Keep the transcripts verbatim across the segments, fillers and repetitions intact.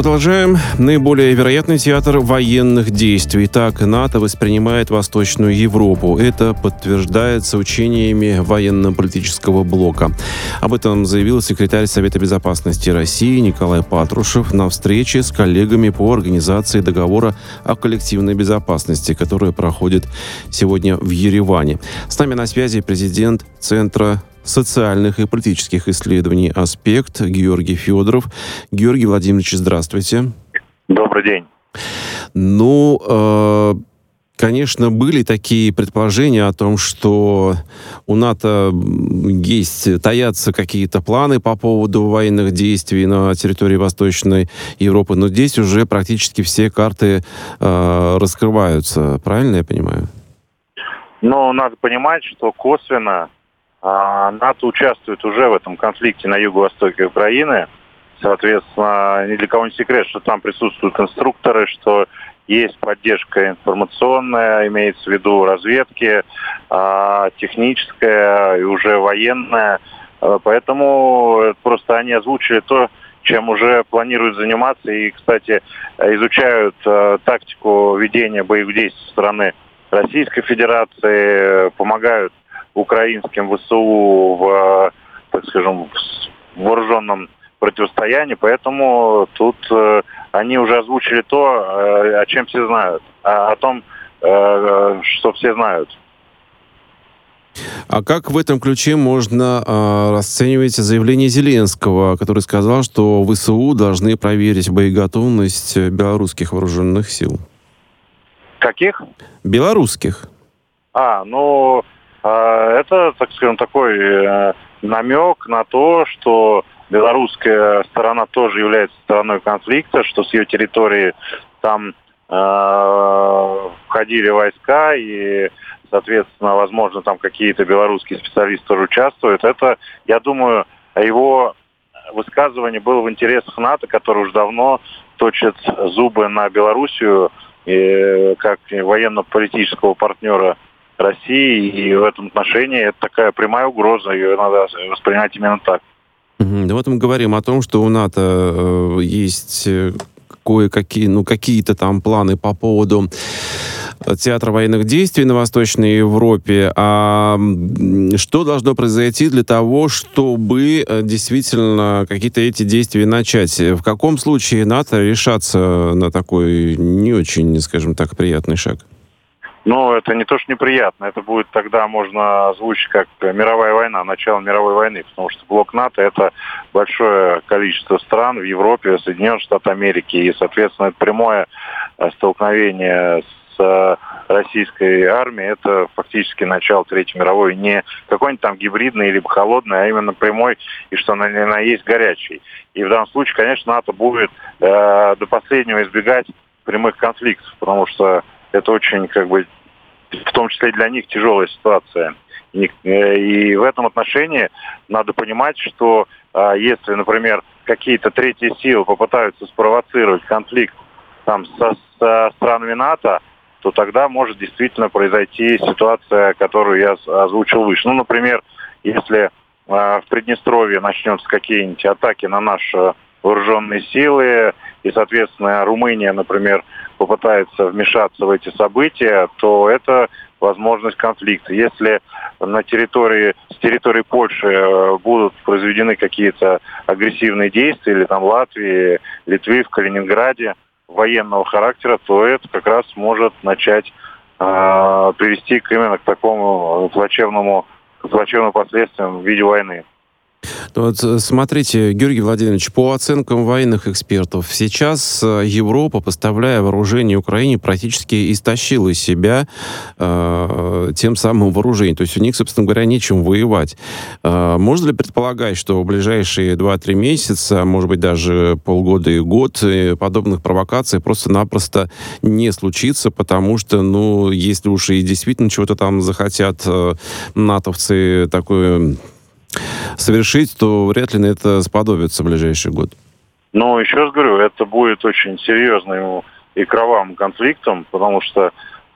Продолжаем. Наиболее вероятный театр военных действий. Так НАТО воспринимает Восточную Европу. Это подтверждается учениями военно-политического блока. Об этом заявил секретарь Совета безопасности России Николай Патрушев на встрече с коллегами по организации договора о коллективной безопасности, которая проходит сегодня в Ереване. С нами на связи президент Центра социальных и политических исследований «Аспект» Георгий Федоров. Георгий Владимирович, здравствуйте. Добрый день. Ну, э, конечно, были такие предположения о том, что у НАТО есть, таятся какие-то планы по поводу военных действий на территории Восточной Европы, но здесь уже практически все карты э, раскрываются. Правильно я понимаю? Но надо понимать, что косвенно НАТО участвует уже в этом конфликте на юго-востоке Украины. Соответственно, ни для кого не секрет, что там присутствуют инструкторы, что есть поддержка информационная, имеется в виду разведки, техническая и уже военная. Поэтому просто они озвучили то, чем уже планируют заниматься. И, кстати, изучают тактику ведения боевых действий со стороны Российской Федерации, помогают украинским ВСУ в, так скажем, в вооруженном противостоянии, поэтому тут э, они уже озвучили то, э, о чем все знают, о, о том, э, что все знают. А как в этом ключе можно э, расценивать заявление Зеленского, который сказал, что ВСУ должны проверить боеготовность белорусских вооруженных сил? Каких? Белорусских. А, ну... Это, так скажем, такой э, намек на то, что белорусская сторона тоже является стороной конфликта, что с ее территории там э, входили войска и, соответственно, возможно, там какие-то белорусские специалисты тоже участвуют. Это, я думаю, его высказывание было в интересах НАТО, который уже давно точит зубы на Белоруссию и, как военно-политического партнера России, и в этом отношении это такая прямая угроза, ее надо воспринимать именно так. Mm-hmm. Вот мы говорим о том, что у НАТО э, есть кое-какие, ну, какие-то там планы по поводу театра военных действий на Восточной Европе. А что должно произойти для того, чтобы действительно какие-то эти действия начать? В каком случае НАТО решатся на такой не очень, скажем так, приятный шаг? Ну, это не то, что неприятно. Это будет тогда можно озвучить как мировая война, начало мировой войны, потому что блок НАТО — это большое количество стран в Европе, Соединенных Штатов Америки, и, соответственно, это прямое столкновение с российской армией, это фактически начало Третьей мировой, не какой-нибудь там гибридный либо холодный, а именно прямой, и что она, она есть горячий. И в данном случае, конечно, НАТО будет э, до последнего избегать прямых конфликтов, потому что это очень, как бы, в том числе и для них тяжелая ситуация. И, и в этом отношении надо понимать, что а, если, например, какие-то третьи силы попытаются спровоцировать конфликт там со, со странами НАТО, то тогда может действительно произойти ситуация, которую я озвучил выше. Ну, например, если а, в Приднестровье начнутся какие-нибудь атаки на наши вооруженные силы, и, соответственно, Румыния, например, попытается вмешаться в эти события, то это возможность конфликта. Если на территории, с территории Польши будут произведены какие-то агрессивные действия, или там Латвии, Литвы, в Калининграде, военного характера, то это как раз может начать э, привести к, именно к такому плачевному, к плачевным последствиям в виде войны. Вот смотрите, Георгий Владимирович, по оценкам военных экспертов, сейчас Европа, поставляя вооружение Украине, практически истощила из себя э, тем самым вооружением. То есть у них, собственно говоря, нечем воевать. Э, можно ли предполагать, что в ближайшие два-три месяца, может быть, даже полгода и год, подобных провокаций просто-напросто не случится, потому что, ну, если уж и действительно чего-то там захотят э, натовцы такое совершить, то вряд ли на это сподобится в ближайший год. Ну, еще раз говорю, это будет очень серьезным и кровавым конфликтом, потому что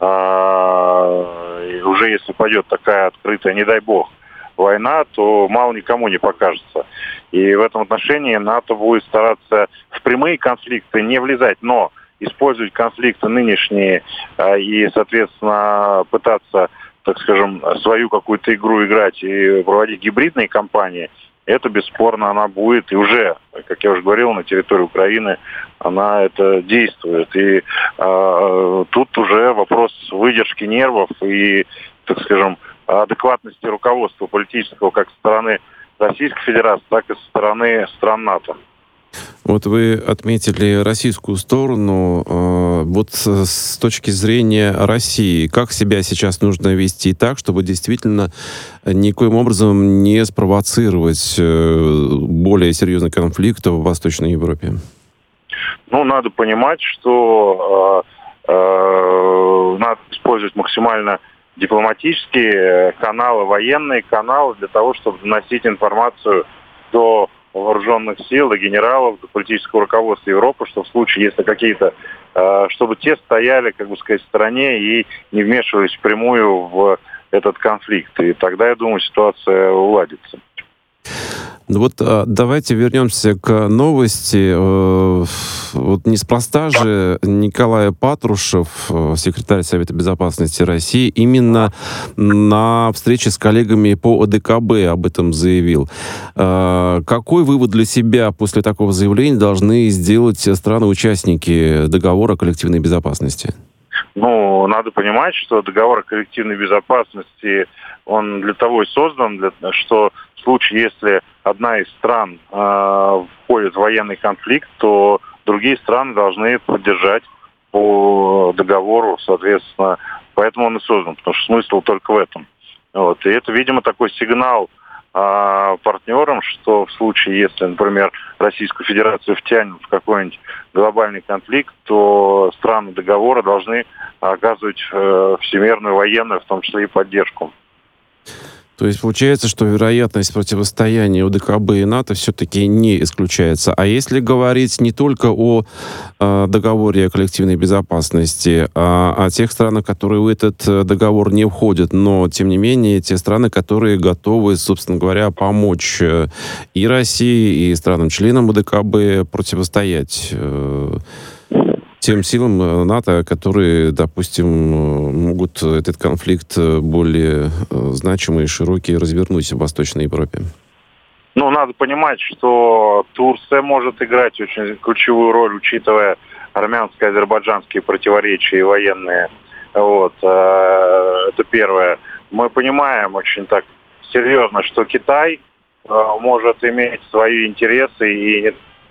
э, уже если пойдет такая открытая, не дай бог, война, то мало никому не покажется. И в этом отношении НАТО будет стараться в прямые конфликты не влезать, но использовать конфликты нынешние и, соответственно, пытаться, так скажем, свою какую-то игру играть и проводить гибридные кампании, это бесспорно она будет. И уже, как я уже говорил, на территории Украины она это действует. И э, тут уже вопрос выдержки нервов и, так скажем, адекватности руководства политического как со стороны Российской Федерации, так и со стороны стран НАТО. Вот вы отметили российскую сторону. Вот с точки зрения России, как себя сейчас нужно вести так, чтобы действительно никоим образом не спровоцировать более серьезный конфликт в Восточной Европе? Ну, надо понимать, что э, э, надо использовать максимально дипломатические каналы, военные каналы для того, чтобы доносить информацию до вооруженных сил, до генералов, до политического руководства Европы, что в случае, если какие-то, э, чтобы те стояли, как бы сказать, в стороне и не вмешивались впрямую в этот конфликт. И тогда, я думаю, ситуация уладится. Ну вот давайте вернемся к новости. Вот неспроста же Николай Патрушев, секретарь Совета Безопасности России, именно на встрече с коллегами по ОДКБ об этом заявил. Какой вывод для себя после такого заявления должны сделать страны-участники договора о коллективной безопасности? Ну, надо понимать, что договор о коллективной безопасности, он для того и создан, для, что в случае, если одна из стран э, входит в военный конфликт, то другие страны должны поддержать по договору, соответственно. Поэтому он и создан, потому что смысл только в этом. Вот. И это, видимо, такой сигнал э, партнерам, что в случае, если, например, Российскую Федерацию втянут в какой-нибудь глобальный конфликт, то страны договора должны оказывать э, всемирную военную, в том числе и поддержку. То есть получается, что вероятность противостояния ОДКБ и НАТО все-таки не исключается. А если говорить не только о э, договоре о коллективной безопасности, а о тех странах, которые в этот договор не входят, но, тем не менее, те страны, которые готовы, собственно говоря, помочь и России, и странам-членам ОДКБ противостоять э, тем силам НАТО, которые, допустим, могут этот конфликт более значимый и широкий развернуть в Восточной Европе? Ну, надо понимать, что Турция может играть очень ключевую роль, учитывая армянско-азербайджанские противоречия военные. Вот. Это первое. Мы понимаем очень так серьезно, что Китай может иметь свои интересы и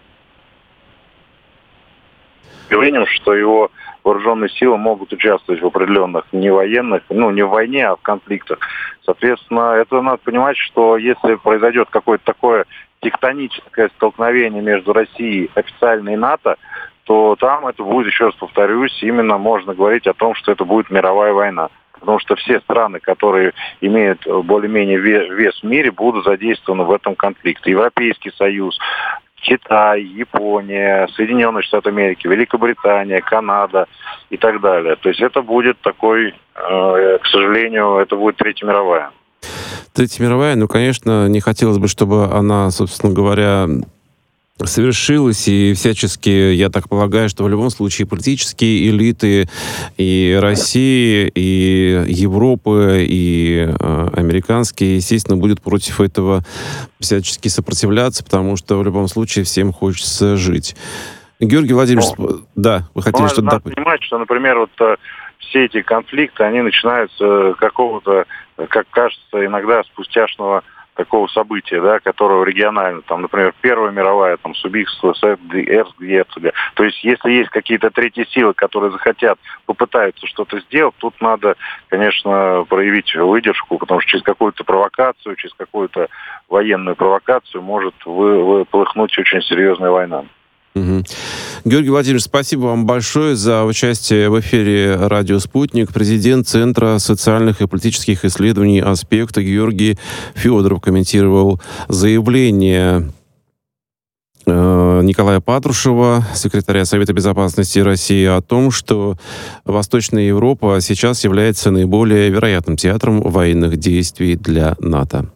явлением, что его вооруженные силы могут участвовать в определенных не военных, ну не в войне, а в конфликтах. Соответственно, это надо понимать, что если произойдет какое-то такое тектоническое столкновение между Россией официально и НАТО, то там это будет, еще раз повторюсь, именно можно говорить о том, что это будет мировая война. Потому что все страны, которые имеют более-менее вес в мире, будут задействованы в этом конфликте. Европейский Союз, Китай, Япония, Соединенные Штаты Америки, Великобритания, Канада и так далее. То есть это будет такой, э, к сожалению, это будет Третья мировая. Третья мировая, ну, конечно, не хотелось бы, чтобы она, собственно говоря, совершилось, и всячески, я так полагаю, что в любом случае политические элиты и России, и Европы, и э, американские, естественно, будут против этого всячески сопротивляться, потому что в любом случае всем хочется жить. Георгий Владимирович, ну, да, вы хотели что-то добавить? Надо добавить? понимать, что, например, вот все эти конфликты, они начинаются какого-то, как кажется, иногда с пустяшного такого события, да, которого регионально, там, например, Первая мировая, там, Субихство, Эрцгерцога. То есть, если есть какие-то третьи силы, которые захотят, попытаются что-то сделать, тут надо, конечно, проявить выдержку, потому что через какую-то провокацию, через какую-то военную провокацию может вы, выплыхнуть очень серьезная война. Угу. Георгий Владимирович, спасибо вам большое за участие в эфире «Радио Спутник». Президент Центра социальных и политических исследований «Аспект» Георгий Федоров комментировал заявление э, Николая Патрушева, секретаря Совета Безопасности России, о том, что Восточная Европа сейчас является наиболее вероятным театром военных действий для НАТО.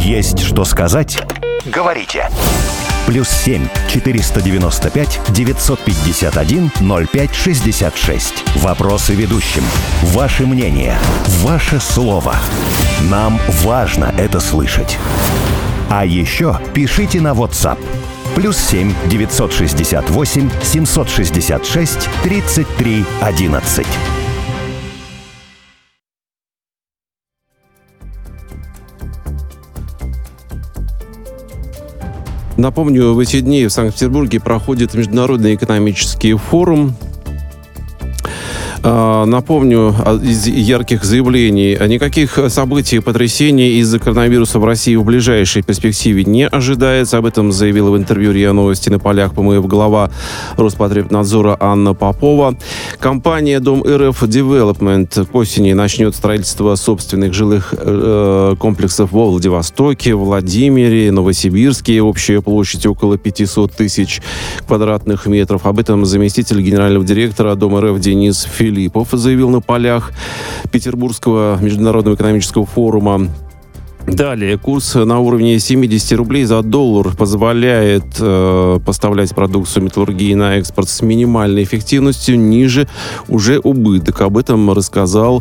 Есть что сказать? Говорите. Плюс семь четыреста девяносто пять девятьсот пятьдесят один ноль пять шестьдесят шесть. Вопросы ведущим. Ваше мнение. Ваше слово. Нам важно это слышать. А еще пишите на WhatsApp. Плюс семь девятьсот шестьдесят восемь семьсот шестьдесят шесть тридцать три одиннадцать. Напомню, в эти дни в Санкт-Петербурге проходит Международный экономический форум. Напомню, из ярких заявлений: никаких событий и потрясений из-за коронавируса в России в ближайшей перспективе не ожидается. Об этом заявила в интервью РИА Новости на полях ПМФ глава Роспотребнадзора Анна Попова. Компания Дом РФ Девелопмент к осени начнет строительство собственных жилых э, комплексов во Владивостоке, Владимире, Новосибирске. Общая площадь около пятьсот тысяч квадратных метров. Об этом заместитель генерального директора Дом РФ Денис Филиппов Филиппов заявил на полях Петербургского международного экономического форума. Далее, курс на уровне семьдесят рублей за доллар позволяет э, поставлять продукцию металлургии на экспорт с минимальной эффективностью, ниже уже убыток. Об этом рассказал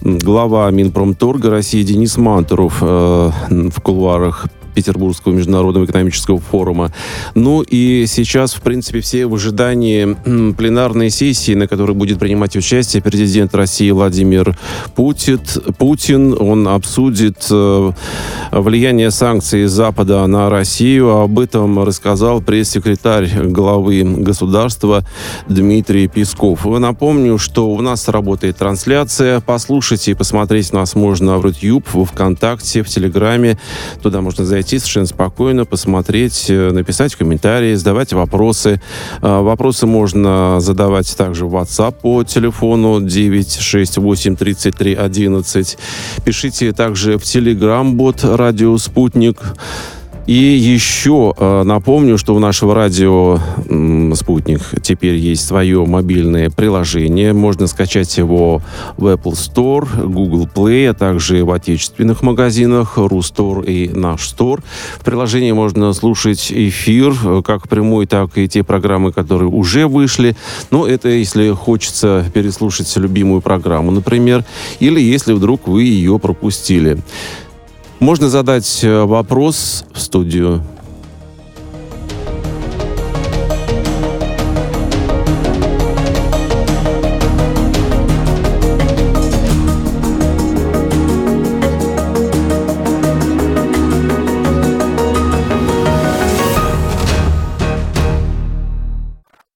глава Минпромторга России Денис Мантуров э, в кулуарах Петербургского международного экономического форума. Ну и сейчас, в принципе, все в ожидании пленарной сессии, на которой будет принимать участие президент России Владимир Путин. Путин, он обсудит э, влияние санкций Запада на Россию. Об этом рассказал пресс-секретарь главы государства Дмитрий Песков. Напомню, что у нас работает трансляция. Послушать и посмотреть нас можно в YouTube, в ВКонтакте, в Телеграме. Туда можно зайти совершенно спокойно, посмотреть, написать комментарии, задавать вопросы. Вопросы можно задавать также в WhatsApp по телефону девять шесть восемь тридцать три одиннадцать. Пишите также в Telegram-бот «Радио Спутник». И еще э, напомню, что у нашего радио м, «Спутник» теперь есть свое мобильное приложение. Можно скачать его в Apple Store, Google Play, а также в отечественных магазинах Рустор и Наш Стор. В приложении можно слушать эфир, как прямой, так и те программы, которые уже вышли. Но это если хочется переслушать любимую программу, например, или если вдруг вы ее пропустили. Можно задать вопрос в студию